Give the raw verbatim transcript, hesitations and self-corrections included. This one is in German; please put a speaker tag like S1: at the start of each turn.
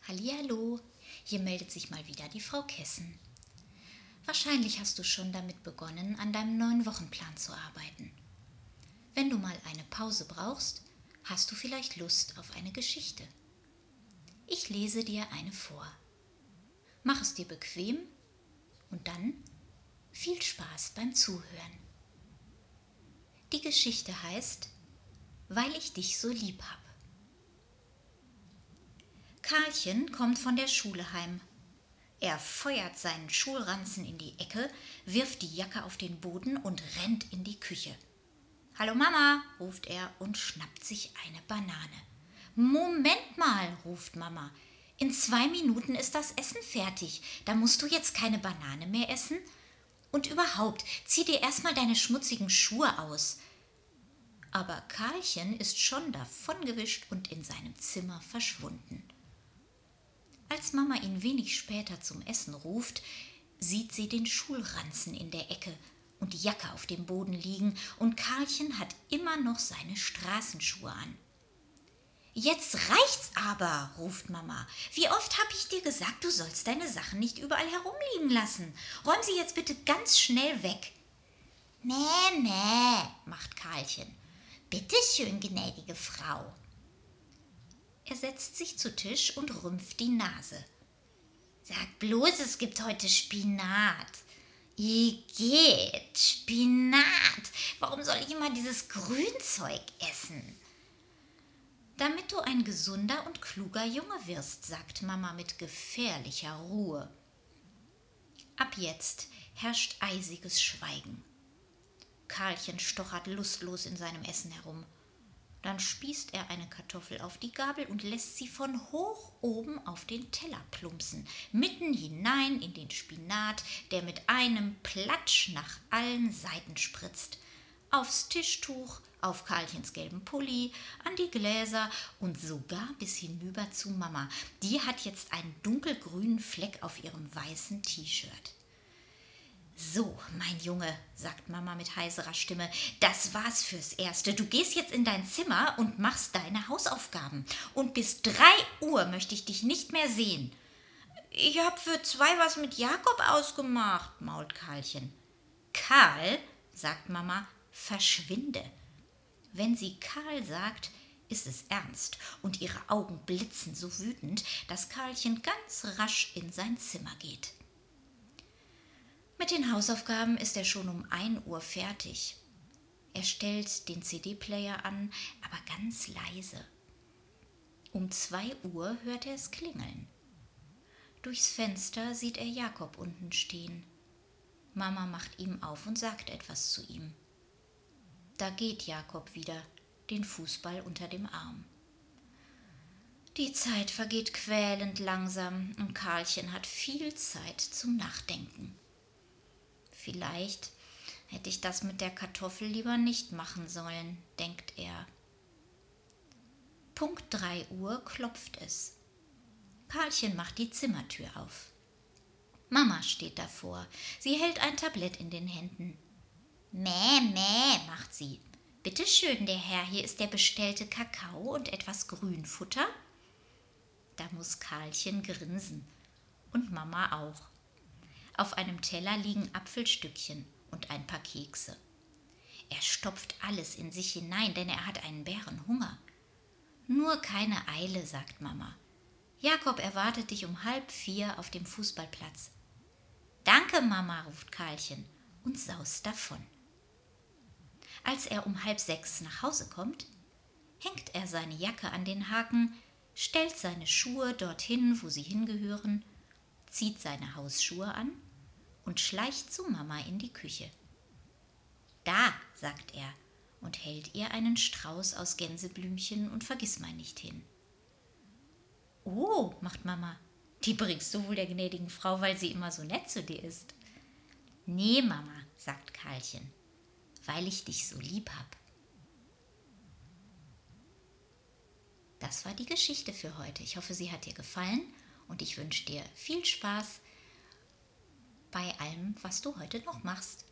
S1: Hallihallo, hier meldet sich mal wieder die Frau Kessen. Wahrscheinlich hast du schon damit begonnen, an deinem neuen Wochenplan zu arbeiten. Wenn du mal eine Pause brauchst, hast du vielleicht Lust auf eine Geschichte. Ich lese dir eine vor. Mach es dir bequem und dann viel Spaß beim Zuhören. Die Geschichte heißt Weil ich dich so lieb hab. Karlchen kommt von der Schule heim. Er feuert seinen Schulranzen in die Ecke, wirft die Jacke auf den Boden und rennt in die Küche. »Hallo Mama«, ruft er und schnappt sich eine Banane. »Moment mal«, ruft Mama, »in zwei Minuten ist das Essen fertig. Da musst du jetzt keine Banane mehr essen. Und überhaupt, zieh dir erstmal deine schmutzigen Schuhe aus.« Aber Karlchen ist schon davongewischt und in seinem Zimmer verschwunden. Als Mama ihn wenig später zum Essen ruft, sieht sie den Schulranzen in der Ecke und die Jacke auf dem Boden liegen und Karlchen hat immer noch seine Straßenschuhe an. »Jetzt reicht's aber«, ruft Mama. »Wie oft habe ich dir gesagt, du sollst deine Sachen nicht überall herumliegen lassen? Räum sie jetzt bitte ganz schnell weg.« »Mäh, mäh«, macht Karlchen. »Bitte schön, gnädige Frau.« Er setzt sich zu Tisch und rümpft die Nase. »Sag bloß, es gibt heute Spinat.« »Igitt, Spinat! Warum soll ich immer dieses Grünzeug essen?« »Damit du ein gesunder und kluger Junge wirst«, sagt Mama mit gefährlicher Ruhe. Ab jetzt herrscht eisiges Schweigen. Karlchen stochert lustlos in seinem Essen herum. Dann spießt er eine Kartoffel auf die Gabel und lässt sie von hoch oben auf den Teller plumpsen, mitten hinein in den Spinat, der mit einem Platsch nach allen Seiten spritzt. Aufs Tischtuch, auf Karlchens gelben Pulli, an die Gläser und sogar bis hinüber zu Mama. Die hat jetzt einen dunkelgrünen Fleck auf ihrem weißen T-Shirt. »So, mein Junge«, sagt Mama mit heiserer Stimme, »das war's fürs Erste. Du gehst jetzt in dein Zimmer und machst deine Hausaufgaben. Und bis drei Uhr möchte ich dich nicht mehr sehen.« »Ich hab für zwei was mit Jakob ausgemacht«, mault Karlchen. »Karl«, sagt Mama, »verschwinde.« Wenn sie Karl sagt, ist es ernst und ihre Augen blitzen so wütend, dass Karlchen ganz rasch in sein Zimmer geht. Mit den Hausaufgaben ist er schon um ein Uhr fertig. Er stellt den C D-Player an, aber ganz leise. Um zwei Uhr hört er es klingeln. Durchs Fenster sieht er Jakob unten stehen. Mama macht ihm auf und sagt etwas zu ihm. Da geht Jakob wieder, den Fußball unter dem Arm. Die Zeit vergeht quälend langsam und Karlchen hat viel Zeit zum Nachdenken. Vielleicht hätte ich das mit der Kartoffel lieber nicht machen sollen, denkt er. Punkt drei Uhr klopft es. Karlchen macht die Zimmertür auf. Mama steht davor. Sie hält ein Tablett in den Händen. »Mäh, mäh«, macht sie. »Bitte schön, der Herr, hier ist der bestellte Kakao und etwas Grünfutter.« Da muss Karlchen grinsen. Und Mama auch. Auf einem Teller liegen Apfelstückchen und ein paar Kekse. Er stopft alles in sich hinein, denn er hat einen Bärenhunger. »Nur keine Eile«, sagt Mama. »Jakob erwartet dich um halb vier auf dem Fußballplatz.« »Danke, Mama«, ruft Karlchen und saust davon. Als er um halb sechs nach Hause kommt, hängt er seine Jacke an den Haken, stellt seine Schuhe dorthin, wo sie hingehören, zieht seine Hausschuhe an und schleicht zu Mama in die Küche. »Da«, sagt er und hält ihr einen Strauß aus Gänseblümchen und Vergissmeinnicht hin. »Oh«, macht Mama, »die bringst du wohl der gnädigen Frau, weil sie immer so nett zu dir ist.« »Nee, Mama«, sagt Karlchen, »weil ich dich so lieb hab.« Das war die Geschichte für heute. Ich hoffe, sie hat dir gefallen und ich wünsche dir viel Spaß bei allem, was du heute noch machst.